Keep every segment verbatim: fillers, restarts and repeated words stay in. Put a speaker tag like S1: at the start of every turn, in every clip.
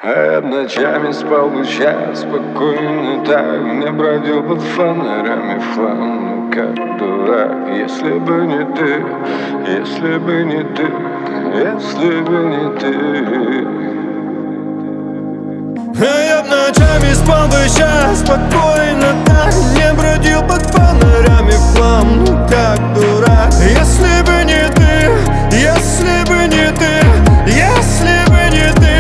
S1: А я ночами спал бы час спокойно так, не бродил под фонарями в хлам, ну как дурак. Если бы не ты, если бы не ты, если бы не ты.
S2: А я ночами спал бы час спокойно так, не бродил под фонарями в хлам, ну как дурак. Если бы не ты, если бы не ты, если бы не ты.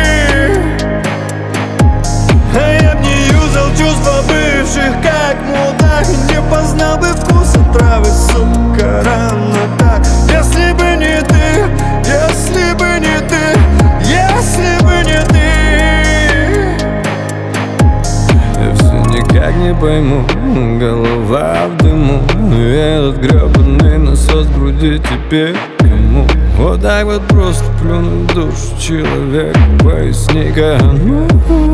S2: А я б не юзал чувства бывших как мудак, не познал бы вкуса травы, сука, рано так. Если бы не ты, если бы не ты, если бы не ты.
S3: Никак не пойму, голова в дыму, и этот гребаный насос в груди теперь кому? Вот так вот просто плюнуть в душу человека, поясни-ка.